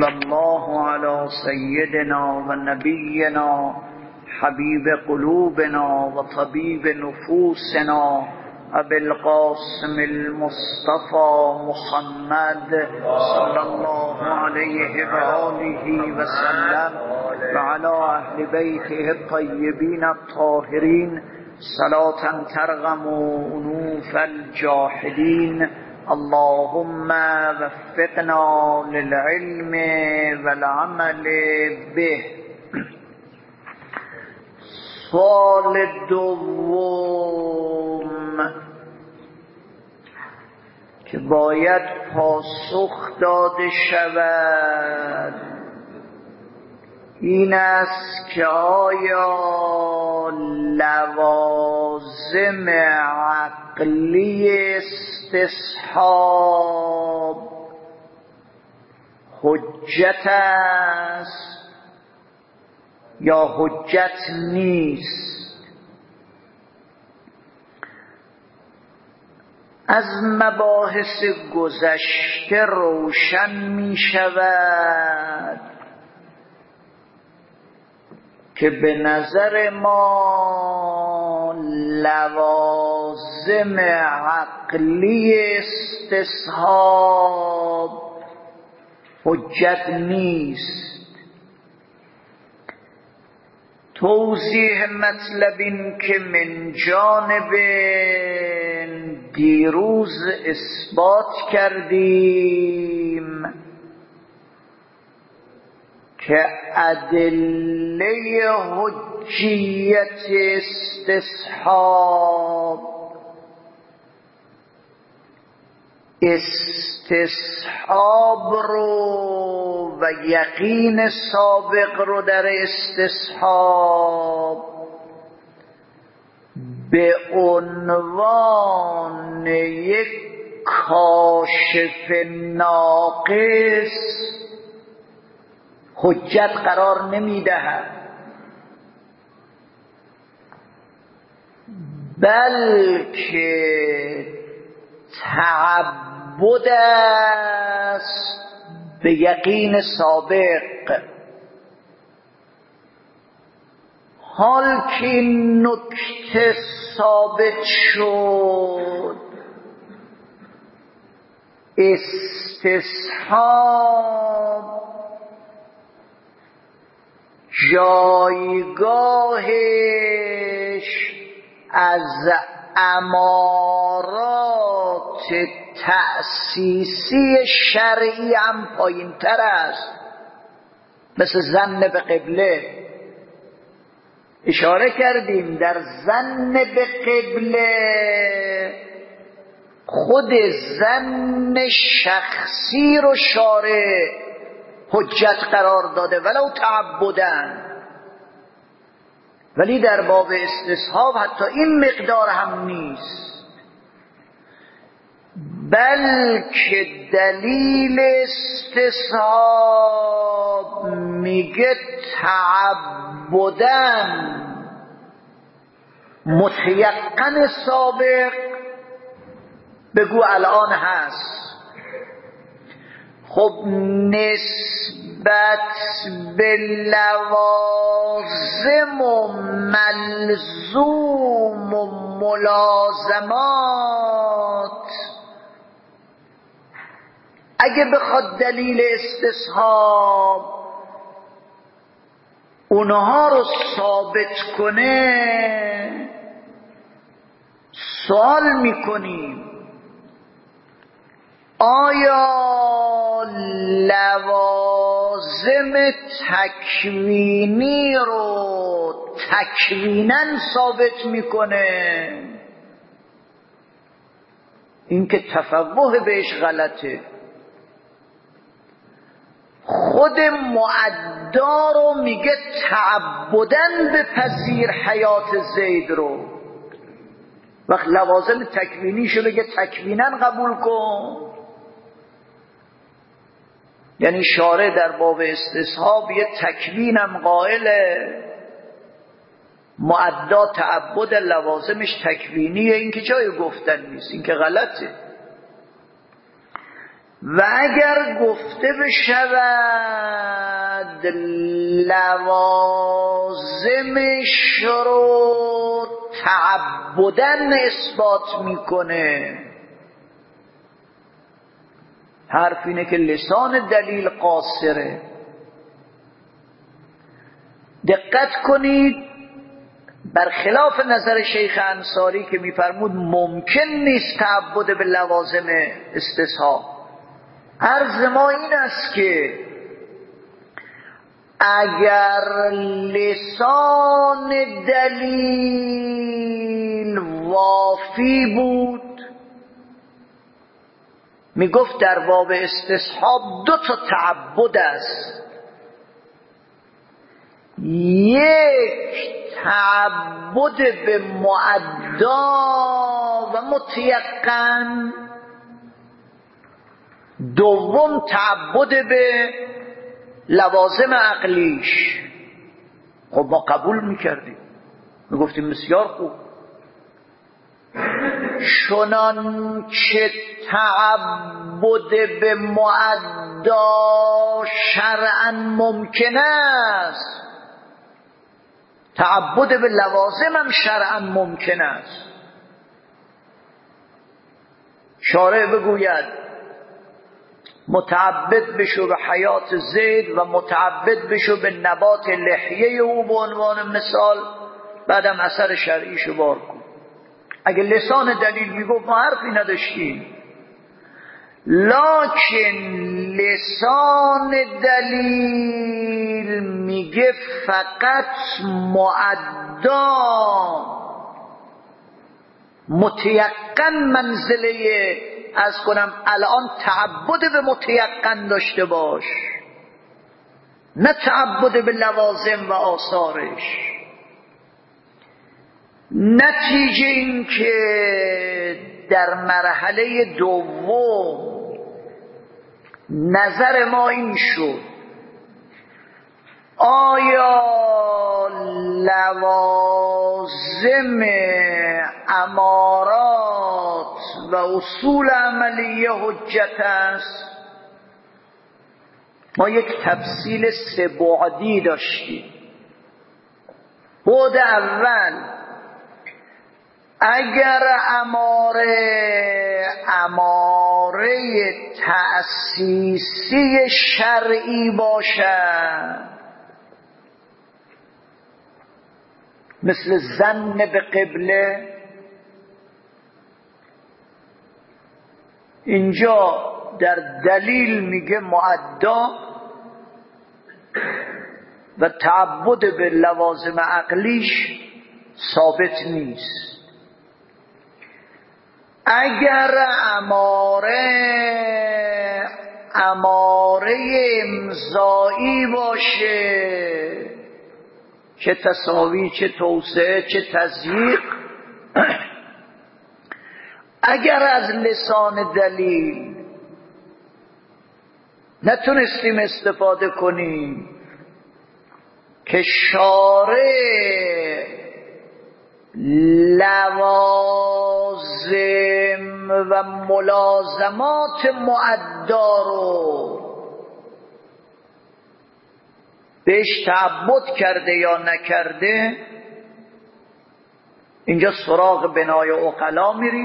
الله على سيدنا ونبينا حبيب قلوبنا وطبيب نفوسنا أبي القاسم المصطفى محمد صلى الله عليه وآله وسلم وعلى أهل بيته الطيبين الطاهرين صلاة ترغم أنوف الجاحدين. اللهم وفقنا للعلم والعمل به. سوال دوم که باید پاسخ داده شود این است که آیا لوازم عقلی استصحاب حجت است یا حجت نیست؟ از مباحث گذشته روشن می شود که به نظر ما لوازم عقلی استصحاب حجت نیست. توضیح مطلب این که من جانب دیروز اثبات کردیم که ادله حجیت استصحاب رو و یقین سابق رو در استصحاب به عنوان یک کاشف ناقص حجت قرار نمیدهد، بلکه تعبد است به یقین سابق. حال که این نکته ثابت شد، استصحاب جایگاهش از امارات تأسیسی شرعی هم پایین تر است، مثل ظن به قبله. اشاره کردیم در ظن به قبله خود ظن شخصی رو شارع حجت قرار داده ولو تعبدن، ولی در باب استصحاب حتی این مقدار هم نیست، بلکه دلیل استصحاب میگه تعبدن متیقن سابق بگو الان هست. خب نسبت به لوازم و ملزوم و ملازمات اگه بخواد دلیل استصحاب اونها رو ثابت کنه، سوال میکنیم آیا لوازم تکوینی رو تکویناً ثابت میکنه؟ این که تفوه بهش غلطه. خود معدا رو میگه تعبداً بپذیر حیات زید رو، وقت لوازم تکوینیشو بگه تکویناً قبول کن. یعنی شارع در باب استصحاب یه تکوینم قائله، معدا تعبد لوازمش تکوینیه، این که جای گفتن نیست، این که غلطه. و اگر گفته بشود لوازمش رو تعبدن اثبات میکنه، حرف اینه که لسان دلیل قاصره. دقت کنید، برخلاف نظر شیخ انصاری که میفرمود ممکن نیست تعبد به لوازم استصحاب، عرض ما این است که اگر لسان دلیل وافی بود، میگفت در باب استصحاب 2 تعبد است. یک تعبد به معدا و متیقن، دوم تعبد به لوازم عقلیش. خب ما قبول میکردیم، میگفتیم بسیار خوب، چنان که تعبد به معدا شرعا ممکن است، تعبد به لوازم هم شرعا ممکن است. شارع بگوید متعبد بشو به حیات زید و متعبد بشو به نبات لحیه او به عنوان مثال، بعدم اثر شرعیشو بار کن. اگه لسان دلیل میگفت ما حرفی نداشتیم، لکن لسان دلیل میگه فقط معدا متیقن منزله، از کنم الان تعبد به متیقن داشته باش، نه تعبد به لوازم و آثارش. نتیجه این که در مرحله دوم نظر ما این شد آیا لوازم امارات و اصول عملیه حجت است؟ ما یک تفصیل 3 بعدی داشتیم. بعد اول، اگر اماره تأسیسی شرعی باشد، مثل ظن به قبله، اینجا در دلیل میگه معدا و تعبد به لوازم عقلیش ثابت نیست. اگر اماره امضایی باشه، چه تساوی، چه توسعه، چه تضییق، اگر از لسان دلیل نتونستیم استفاده کنیم که شارع لوازم و ملازمات معدا رو بهش تعبد کرده یا نکرده، اینجا سراغ بنای عقلا میری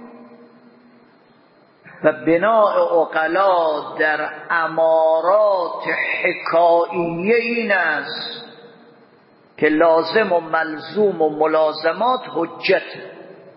و بنای عقلا در امارات حکاییه این است که لازم و ملزوم و ملازمات حجته.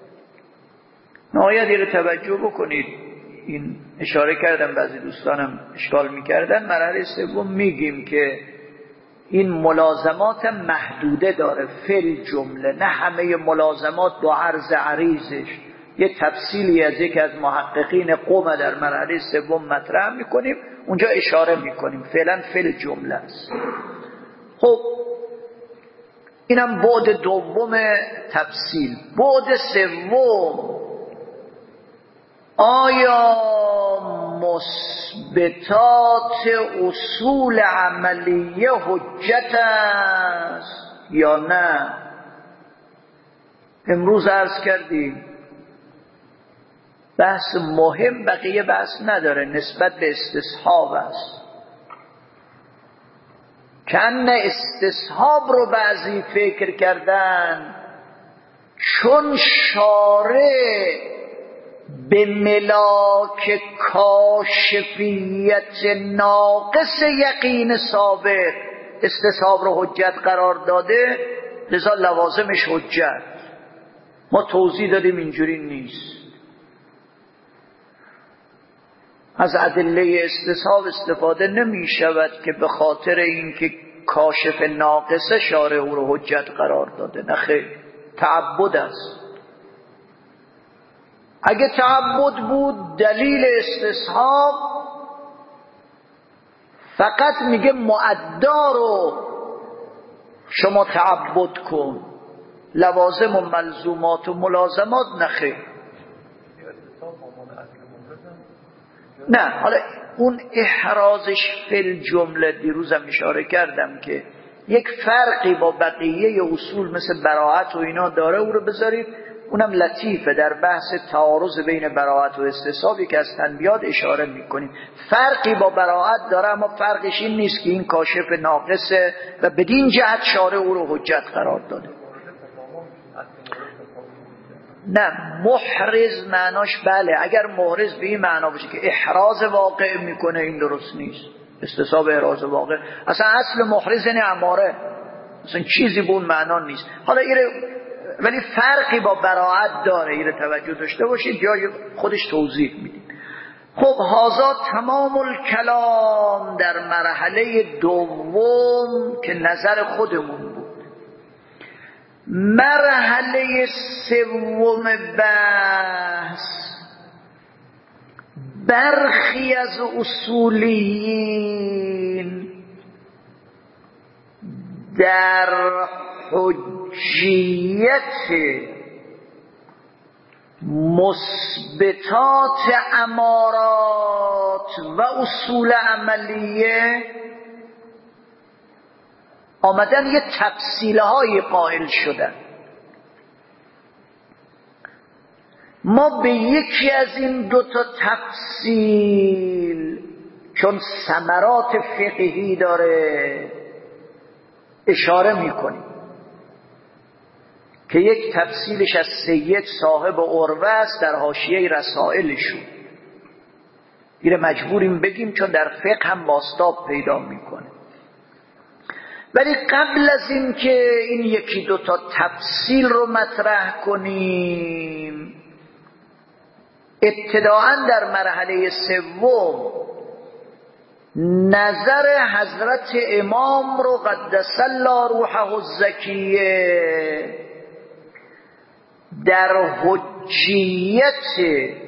نهایت رو توجه بکنید، این اشاره کردم، بعضی دوستانم اشکال میکردن. مرحله سوم میگیم که این ملازمات محدوده داره، فل جمله، نه همه ملازمات با عرض عریضش. یه تفصیلی از یک از محققین قم در مرحله سوم مطرح میکنیم، اونجا اشاره میکنیم فعلا فل جمله است. خب اینم بعد دوم تفصیل. بعد سوم، آیا مثبتات اصول عملیه حجت است یا نه؟ امروز عرض کردیم بحث مهم بقیه بحث نداره، نسبت به استصحاب است. کن استصحاب رو بعضی فکر کردن چون شارع به ملاک کاشفیت ناقص یقین سابق استصحاب رو حجت قرار داده، لذا لوازمش حجت. ما توضیح دادیم اینجوری نیست. از ادله استصحاب استفاده نمی شود که به خاطر اینکه کاشف ناقصه شارع او رو حجت قرار داده. نه خیر، تعبد است. اگه تعبد بود دلیل استصحاب فقط میگه مؤدا رو شما تعبد کن، لوازم و ملزومات و ملازمات نخیر. نه حالا اون احرازش فی جمله دیروزم اشاره کردم که یک فرقی با بقیه اصول مثل براءت و اینا داره، او رو بذارید، اونم لطیفه. در بحث تعارض بین براءت و استصحاب که از تنبیهات اشاره میکنیم. فرقی با براءت داره، اما فرقش این نیست که این کاشف ناقصه و بدین جهت شارع او رو حجت قرار داده. نه، محرز معناش بله، اگر محرز به این معنا باشه که احراز واقع میکنه، این درست نیست. استصحاب احراز واقع، اصلا اصل محرز یعنی اماره، اصلا چیزی به اون معنا نیست. حالا ولی فرقی با براءت داره، اینو توجه داشته باشید، جای خودش توضیح میدیم. خب هذا تمام الکلام در مرحله دوم که نظر خودمون بود. مرحله سوم بحث، برخی از اصولیین در حجیت مثبتات امارات و اصول عملیه آمدن یه تفصیله های قائل شدن. ما به یکی از این دوتا تفصیل چون ثمرات فقهی داره اشاره میکنیم که یک تفصیلش از سید صاحب عروه است در حاشیه رسائلشون. اینه مجبوریم بگیم چون در فقه هم بازتاب پیدا میکنه. ولی قبل از این که این یکی دوتا تفصیل رو مطرح کنیم، ابتداءً در مرحله سوم نظر حضرت امام رو قدس الله روحه الزکیه در حجیت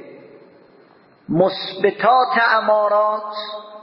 مثبتات امارات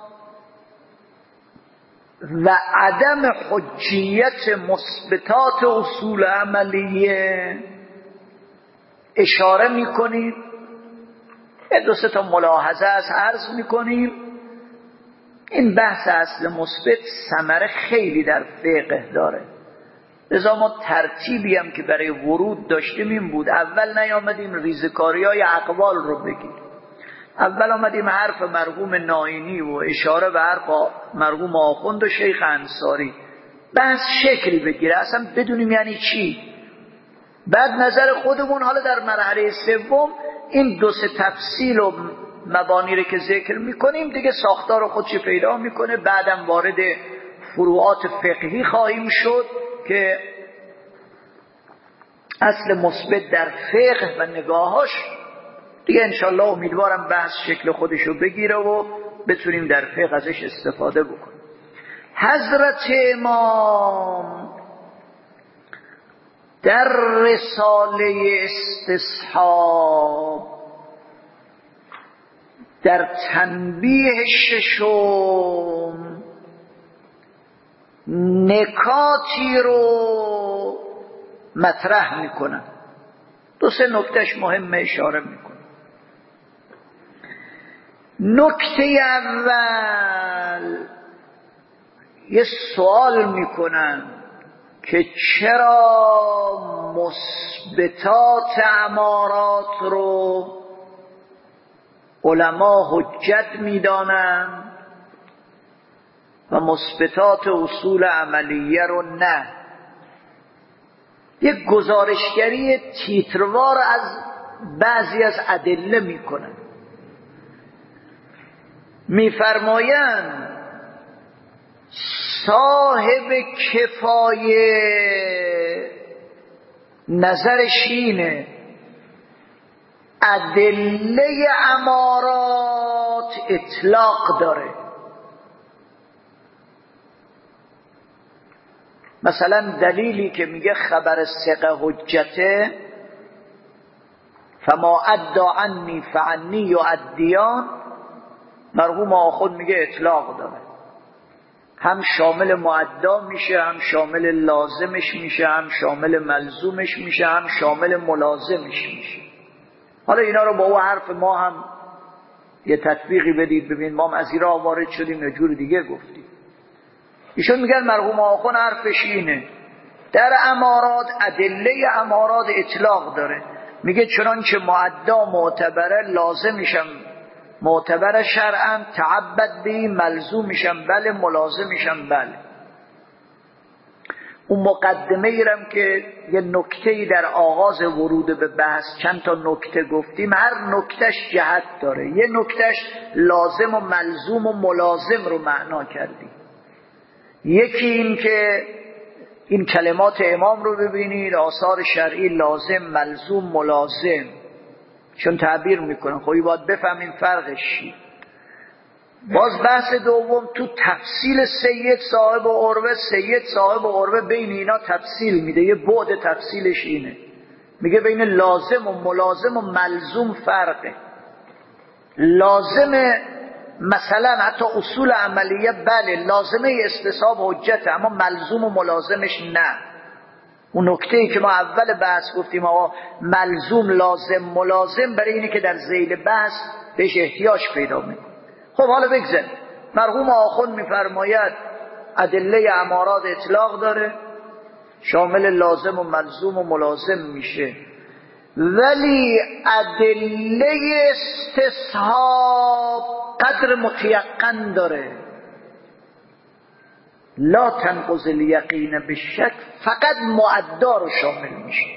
و عدم حجیت مثبتات اصول عملیه اشاره میکنیم. دو سه تا ملاحظه از عرض میکنیم. این بحث اصل مثبت ثمره خیلی در فقه داره، لذا ما ترتیبی هم که برای ورود داشتیم این بود. اول نیامدیم ریزکاری‌های اقوال رو بگیم، اول آمدیم حرف مرحوم ناینی و اشاره به حرف مرحوم آخوند و شیخ انصاری، بحث شکلی بگیره، اصلا بدونیم یعنی چی. بعد نظر خودمون. حالا در مرحله سوم این دو سه تفصیل و مبانی رو که ذکر میکنیم دیگه ساختار خودش پیدا میکنه. بعدم وارد فروعات فقهی خواهیم شد که اصل مثبت در فقه و نگاهاش دیگه انشالله امیدوارم بحث شکل خودشو بگیره و بتونیم در فقه ازش استفاده بکنیم. حضرت امام در رساله استصحاب در تنبیه ششم نکاتی رو مطرح میکنن. دو سه نکتهش مهمه اشاره میکنن. نکته اول یه سوال میکنن که چرا مثبتات امارات رو علما حجت میدانند و مثبتات اصول عملیه رو نه. یک گزارشگری تیتروار از بعضی از ادله میکنن. میفرمایند صاحب کفایه نظرش اینه ادله امارات اطلاق داره. مثلا دلیلی که میگه خبر ثقه حجته، فما ادعا عنی فعنی یؤدیان، مرحوم آخوند میگه اطلاق داره، هم شامل معدا میشه، هم شامل لازمش میشه، هم شامل ملزومش میشه، هم شامل ملازمش میشه. حالا اینا رو با او حرف ما هم یه تطبیقی بدید ببین ما هم از این راه وارد شدیم یه جور دیگه گفتیم. ایشون میگن مرحوم آخوند حرفش اینه در امارات ادله امارات اطلاق داره. میگه چنانچه معدا معتبره لازمشم معتبر شرعا، تعبد به ملزومشم بله، ملازمشم بله. اون مقدمه ایرم که یه نکته‌ای در آغاز ورود به بحث چند تا نکته گفتیم، هر نکتهش جهت داره. یه نکتهش لازم و ملزوم و ملازم رو معنا کردیم. یکی این که این کلمات امام رو ببینید، آثار شرعی لازم ملزوم ملازم چون تعبیر میکنن، خب باید بفهمیم فرقش چیه. باز بحث دوم تو تفصیل سید صاحب عروه، سید صاحب عروه بین اینا تفصیل میده، یه بعد تفصیلش اینه، میگه بین لازم و ملازم و ملزوم فرقه. لازم مثلا حتی اصول عملیه بله لازمه استصحاب حجت، اما ملزوم و ملازمش نه. اون نکته‌ای که ما اول بحث گفتیم آقا ملزوم لازم ملازم برای اینه که در ذیل بحث بهش احتیاج پیدا میکنه. خب حالا بگذار مرحوم آخوند میفرماید ادله امارات اطلاق داره، شامل لازم و ملزوم و ملازم میشه، ولی ادله استصحاب قدر متیقن داره. لا تنقض الیقین بالشک، فقط معدا رو شامل میشه،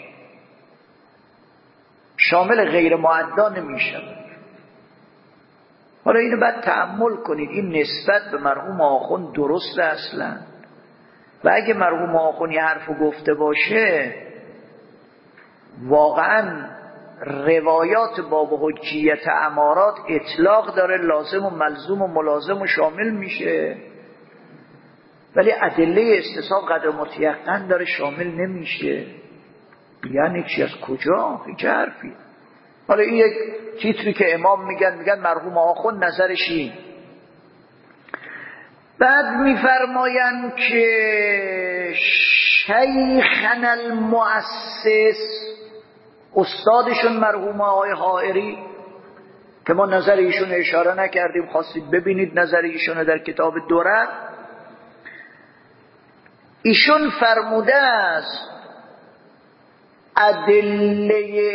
شامل غیر معدا نمیشه. حالا اینو باید تأمل کنید، این نسبت به مرحوم آخوند درسته اصلا؟ و اگه مرحوم آخوند یه حرفو گفته باشه واقعا روایات باب حجیت امارات اطلاق داره، لازم و ملزوم و ملازم و شامل میشه، ولی ادله استصحاب قدر متیقن داره شامل نمیشه. یعنی چی؟ از کجا؟ هیچ حرفی. حالا این یک تیتری که امام میگن مرحوم آخوند نظرش این. بعد میفرمایند که شیخنا المؤسس، استادشون مرحوم آقای حائری که ما نظر ایشون اشاره نکردیم، خواستید ببینید نظر ایشون در کتاب درر، ایشون فرموده است ادله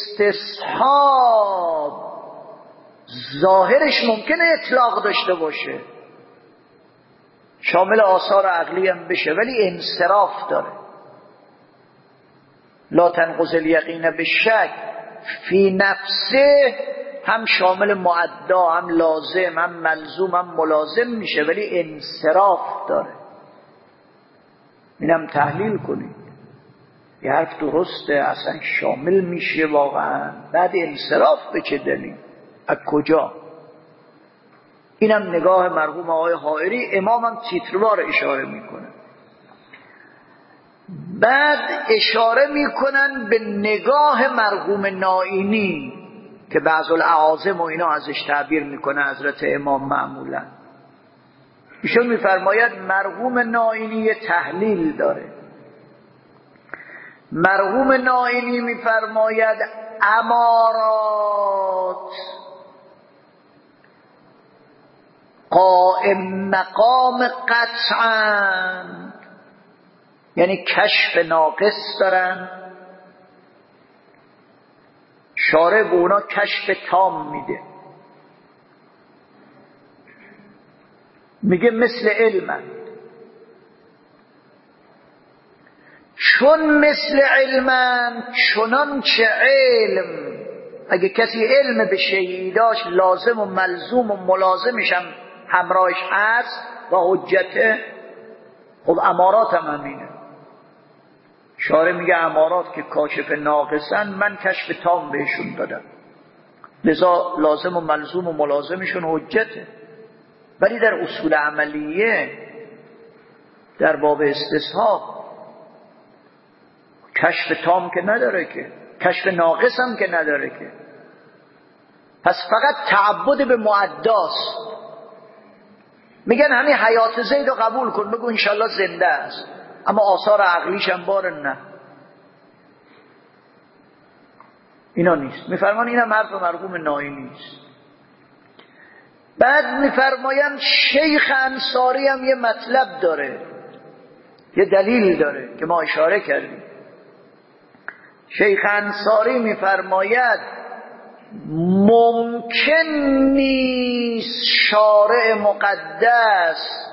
استصحاب ظاهرش ممکنه اطلاق داشته باشه، شامل آثار عقلی هم بشه، ولی انصراف داره. لا تنقض الیقین بالشک، فی نفسه هم شامل معدا هم لازم هم ملزوم هم ملازم میشه، ولی انصراف داره. اینم تحلیل کنید، یه حرف درسته اصلا شامل میشه واقعا، بعد انصراف به چه دلیل؟ از کجا؟ اینم نگاه مرحوم آقای حائری. امام هم تیتروار اشاره میکنه. بعد اشاره میکنن به نگاه مرحوم نائینی که بعض الاعاظم و اینا ازش تعبیر میکنه حضرت امام معمولا. ایشون میفرماید مرحوم نائینی تحلیل داره. مرحوم نائینی میفرماید امارات قائم مقام قطعا، یعنی کشف ناقص دارن، شارع به اونا کشف تام میده. میگه مثل علمن، چون مثل علمن چنان چه علم، اگه کسی علم به شیئی داشت لازم و ملزوم و ملازمش هم همراهش هست و حجته. خب امارات هم همینه. شارع میگه امارات که کاشف ناقصن من کشف تام بهشون دادم، لذا لازم و ملزوم و ملازمشون حجته. ولی در اصول عملیه در باب استصحاب کشف تام که نداره که، کشف ناقص هم که نداره که. پس فقط تعبد به معداست. میگن همین حیات زید رو قبول کن، بگو انشالله زنده است، اما آثار عقلیش هم بار نه. اینا نیست. میفرمان اینم حرف مرحوم نایی نیست. بعد میفرمایم شیخ انصاری هم یه مطلب داره، یه دلیل داره که ما اشاره کردیم. شیخ انصاری میفرماید ممکن نیست شارع مقدس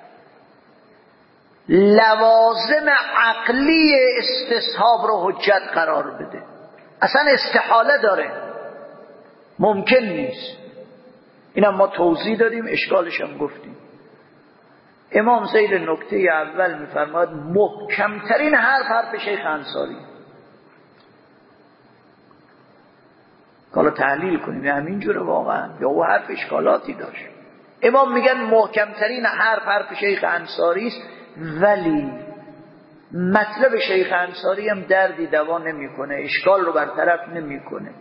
لوازم عقلی استصحاب رو حجت قرار بده، اصلا استحاله داره، ممکن نیست. اینم ما توضیح دادیم، اشکالش هم گفتیم. امام زید نکته اول میفرماید محکمترین حرف شیخ انصاری. حالا تحلیل کنیم همینجوره واقعا یا او حرف اشکالاتی داشت. امام میگن محکمترین حرف شیخ انصاری است، ولی مطلب شیخ انصاری هم دردی دوا نمیکنه، اشکال رو برطرف نمیکنه.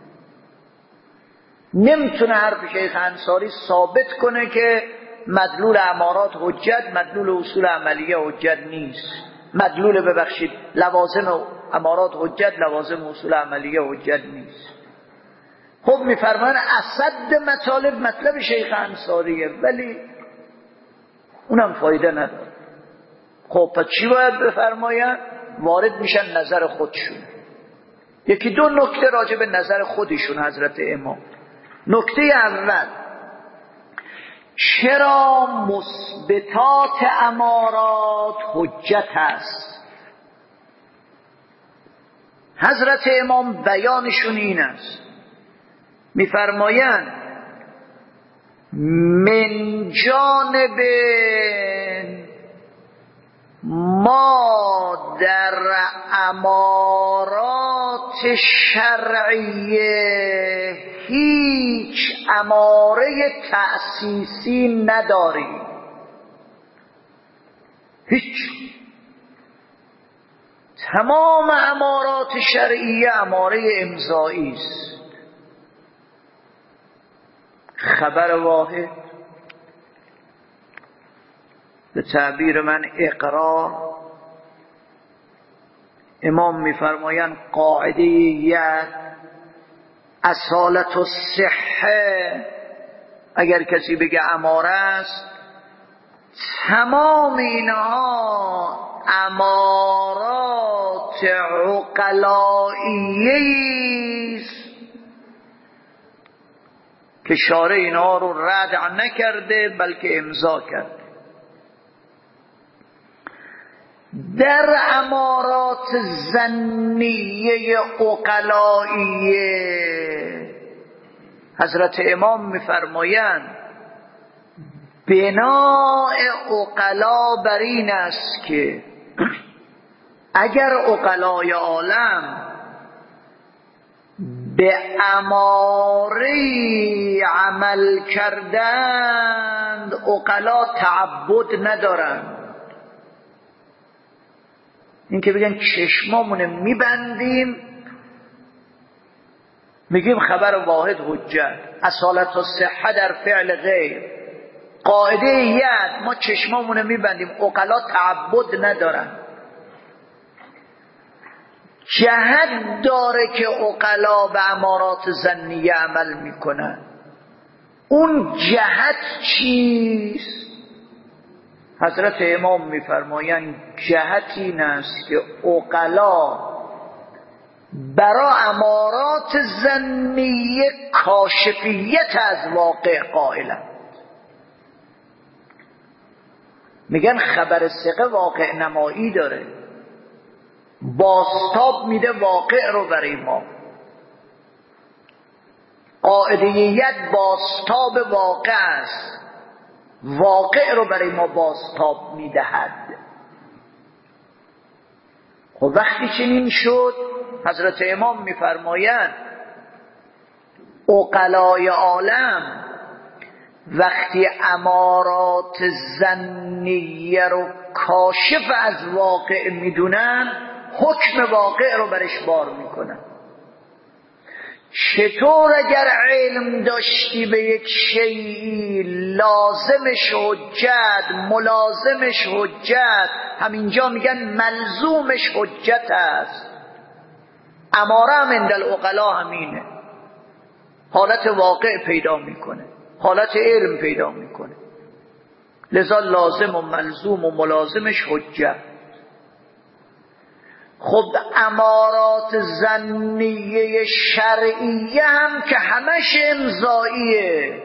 نمیتونه حرف شیخ انصاری ثابت کنه که مدلول امارات حجت، مدلول اصول عملیه حجت نیست. مدلول ببخشید لوازم امارات حجت، لوازم اصول عملیه حجت نیست. خب میفرمان اسد مطلب شیخ انصاریه، ولی اونم فایده نداره. خب پس چی باید بفرماین؟ وارد میشن نظر خودشون. یکی دو نکته راجع به نظر خودشون حضرت امام. نکته اول، چرا مثبتات امارات حجت است؟ حضرت امام بیانشون این است، میفرمایند من جانب ما در امارات شرعیه هیچ اماره تأسیسی نداریم، هیچ. تمام امارات شرعیه اماره امضایی است. خبر واحد، به تعبیر من اقرار. امام میفرمایند قاعده ید اصالت الصحه، اگر کسی بگه اماره است، تمام اینها امارات عقلائیه است که شارع اینها رو رد نکرده بلکه امضا کرده. در امارات ظنیه عقلائیه حضرت امام میفرمایند بناء عقلا بر این است که اگر عقلای عالم به اماری عمل کردند، عقلا تعبد ندارند. این که بگن چشمامونه میبندیم میگیم خبر واحد حجت، اصالت و صحه در فعل غیر، قاعده ید ما چشمامونه میبندیم، عقلا تعبد ندارن. جهت داره که عقلا به امارات ظنیه عمل میکنن. اون جهت چیست؟ حضرت امام میفرمایند جهت این است که عقلا برای امارات ظنیه کاشفیت از واقع قائلند. میگن خبر ثقه واقع نمایی داره، بازتاب میده واقع رو برای ما. قاعده‌یت بازتاب واقع است، واقع رو برای ما بازتاب میدهد. خب وقتی چنین شد حضرت امام میفرمایند عقلای عالم وقتی امارات ظنیه رو کاشف از واقع میدونن، حکم واقع رو برش بار میکنن. چطور اگر علم داشتی به یک شیئی لازمش حجت، ملازمش حجت، همینجا میگن ملزومش حجت است. اماره هم عند العقلا همینه، حالت واقع پیدا میکنه، حالت علم پیدا میکنه، لذا لازم و ملزوم و ملازمش حجت. خب امارات ظنیه شرعیه هم که همش امضاییه.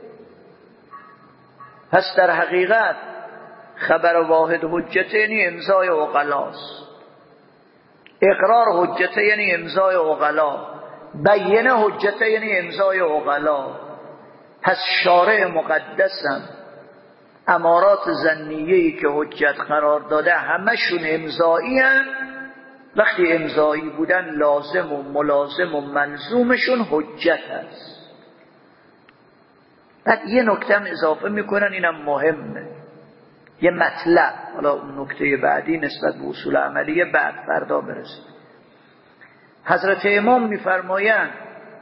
پس در حقیقت خبر واحد حجت یعنی امضای عقلاست، اقرار حجت یعنی امضای عقلا، بیانه حجت یعنی امضای عقلا. پس شارع مقدسم امارات ظنیه‌ای که حجت قرار داده همشون امضایی هستند. وقتی امضایی بودن لازم و ملازم و ملزومشون حجت است. بعد یه نکته هم اضافه میکنن، اینم مهمه، یه مطلب، حالا اون نکته بعدی نسبت به اصول عملیه بعد فردا برسید. حضرت امام میفرمایند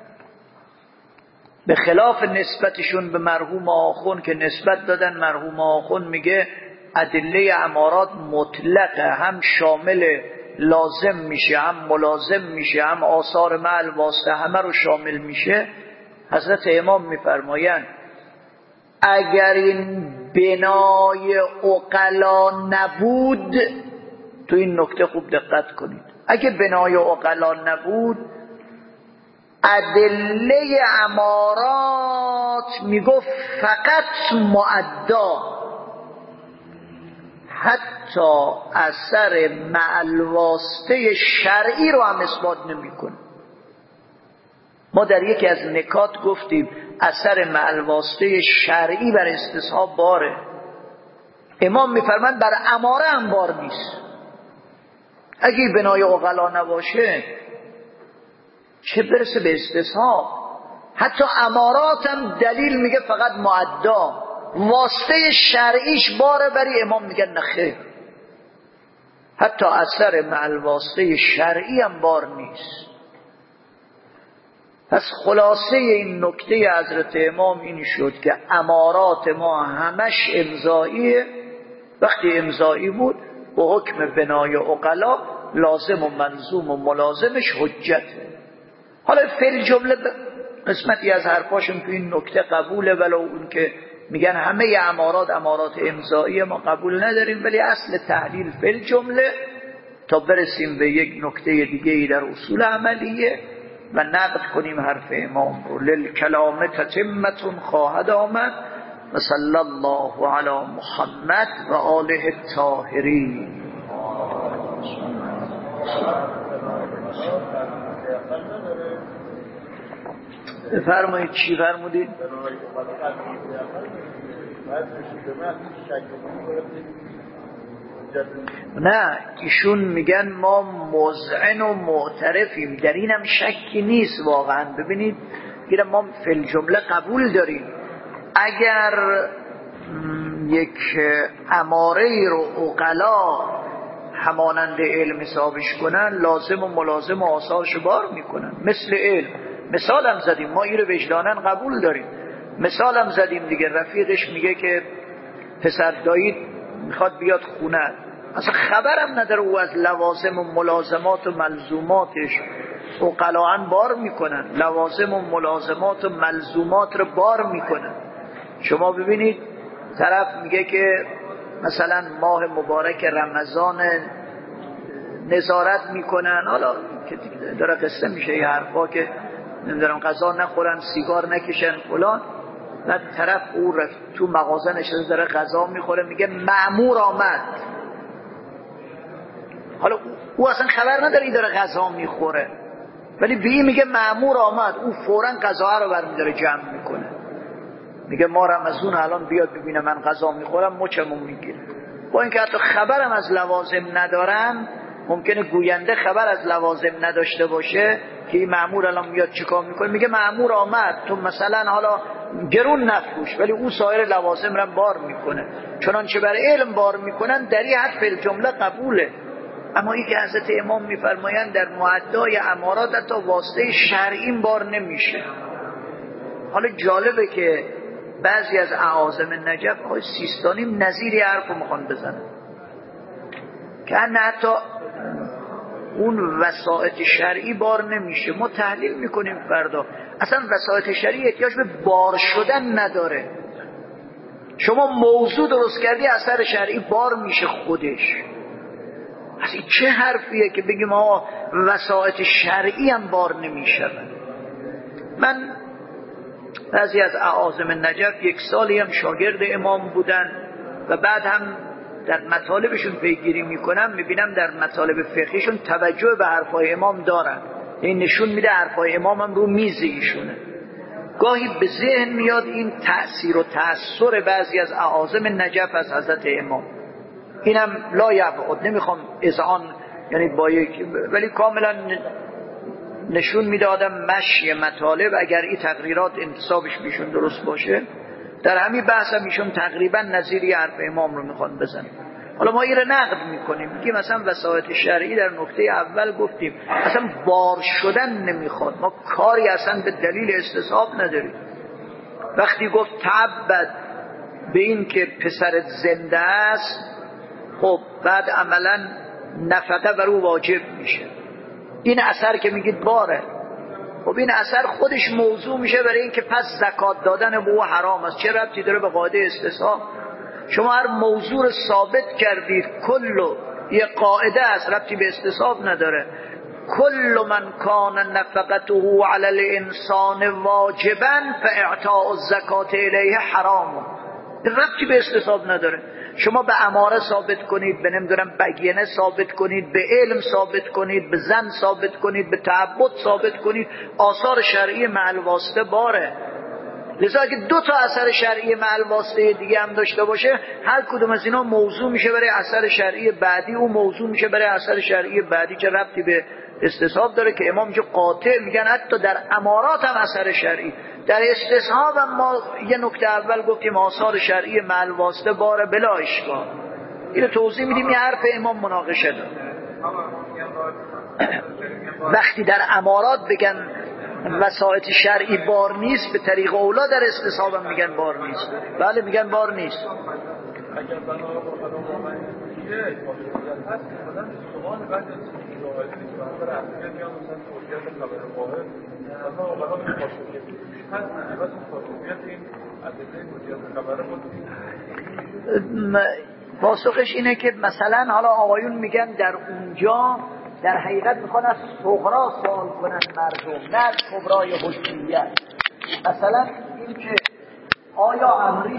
به خلاف نسبتشون به مرحوم آخون که نسبت دادن، مرحوم آخون میگه ادله امارات مطلقه، هم شامل لازم میشه، هم ملازم میشه، هم آثار معل واسطه، همه رو شامل میشه. حضرت امام میفرمایند اگر این بنای عقلا نبود، تو این نکته خوب دقت کنید، اگه بنای عقلا نبود ادله امارات میگفت فقط معدا، حتی اثر معلواسته شرعی رو هم اثبات نمیکنه. ما در یکی از نکات گفتیم اثر معلواسته شرعی بر استصحاب باره. امام میفرماند بر اماره هم بار نیست. اگه بنای عقلا نباشه چه برسه به استصحاب. حتی امارات هم دلیل میگه فقط معدا، واسطه شرعیش باره بری. امام میگه نخیر، حتی اثر معلواسته شرعی هم بار نیست. پس خلاصه این نکته حضرت امام این شد که امارات ما همش امضاییه. وقتی امضایی بود به حکم بنای عقلا لازم و ملزوم و ملازمش حجته. حالا فعل جمله قسمتی از حرفاشون تو این نکته قبوله، ولو اون که میگن همه امارات امضایی ما قبول نداریم، ولی اصل تحلیل فعل جمله تا برسیم به یک نکته دیگه ای در اصول عملیه و نقد کنیم حرف امام رو. للکلام تتمة خواهد آمد. و صلی الله علی محمد و آله الطاهرین. فرمایید چی فرمودید؟ نه، ایشون میگن ما مذعن و معترفیم، در اینم شکی نیست واقعا. ببینید میگن ما فی الجمله قبول داریم، اگر یک اماره رو عقلا همانند علم حسابش کنن، لازم و ملازم و آثارش بار میکنن. مثل علم مثال هم زدیم، ما این رو وجدانن قبول داریم. مثال هم زدیم دیگه، رفیقش میگه که پسر دایید میخواد بیاد خونه، اصلا خبرم نداره او از لوازم و ملازمات و ملزوماتش عقلاً بار میکنن، لوازم و ملازمات و ملزومات رو بار میکنن. شما ببینید طرف میگه که مثلا ماه مبارک رمضان نظارت میکنن، حالا که داره قصه میشه یه حرفا که نمیدونم غذا نخورن، سیگار نکشن فلان، بعد طرف او تو مغازه نشسته داره غذا میخوره، میگه مأمور آمد. حالا او اصلا خبر نداره این داره غذا میخوره، ولی به این میگه مأمور آمد. او فوراً غذا رو برمیداره جمع میکنه، میگه ما رمضون الان بیاد ببینه من غذا میخورم مچمو میگیره. با اینکه حتی خبرم از لوازم ندارن، ممکنه گوینده خبر از لوازم نداشته باشه که این مأمور الان میاد چیکار میکنه، میگه مأمور آمد، تو مثلا حالا گرون نفروش، ولی او سایر لوازم را بار میکنه. چنانچه بر علم بار میکنن در این حد فی الجمله قبوله. اما این که حضرت امام میفرمایند در معدای امارات حتی واسطه شرعی بار نمیشه. حالا جالبه که بعضی از اعاظم نجف آقای سیستانی نظیری حرفو میخوان بزنن که حتی اون وسائط شرعی بار نمیشه. ما تحلیل میکنیم فردا، اصلا وسائط شرعی احتیاج به بار شدن نداره. شما موضوع درست کردی اثر شرعی بار میشه خودش. اصلا چه حرفیه که بگیم آقا وسائط شرعی هم بار نمیشه؟ من بعضی از اعاظم نجف یک سالی هم شاگرد امام بودن و بعد هم در مطالبشون پیگیری میکنم، میبینم در مطالب فقهیشون توجه به حرفای امام دارن. این نشون میده حرفای امام هم رو میز ایشونه. گاهی به ذهن میاد این تأثیر و تأثیر بعضی از اعاظم نجف از حضرت امام. اینم لا یبعد، نمیخوام اذعان یعنی با یک، ولی کاملا نشون میده آدم مشی مطالب اگر این تقریرات انتصابش بیشون درست باشه. در همین بحث هم ایشون تقریبا نظیری حرف امام رو میخوان بزنن. حالا ما این رو نقد میکنیم، میگیم مثلا وسائط شرعی در نقطه اول گفتیم اصلا بار شدن نمیخواد، ما کاری اصلا به دلیل استصحاب نداریم. وقتی گفت تعبد به این که پسرت زنده است، خب بعد عملا نفقه بر او واجب میشه. این اثر که میگید باره، خب این اثر خودش موضوع میشه برای این که پس زکات دادن به او حرام است. چه ربطی داره به قاعده استصحاب؟ شما هر موضوع رو ثابت کردید، کلو یه قاعده است، ربطی به استصحاب نداره. کل من کان نفقته علی الانسان واجبا فاعطاء الزکات الیه حرام. ربطی به استصحاب نداره. شما به اماره ثابت کنید، به نمیدونم بگینه ثابت کنید، به علم ثابت کنید، به زن ثابت کنید، به تعبد ثابت کنید، آثار شرعی مع واسطه باره. لذا اگه دو تا اثر شرعی مع واسطه دیگه هم داشته باشه، هر کدوم از اینا موضوع میشه برای اثر شرعی بعدی، او موضوع میشه برای اثر شرعی بعدی. چه ربطی به استصحاب داره که امام جو قاطع میگن حتی در امارات هم اثر شرعی. در استصحاب هم ما یه نکته اول گفتیم آثار شرعی مع واسطه باره بلا اشکال. اینو توضیح میدیم، این حرف امام مناقشه داره. وقتی در امارات بگن وسائط شرعی بار نیست، به طریق اولا در استصحاب هم میگن بار نیست. بله میگن بار نیست. اگر بنا پاسخش اینه که مثلا حالا آقایون میگن در اونجا در حقیقت میخوان از صغرا سوال کنن مردم، نه از کبرای حجیت. مثلا این که آیا امری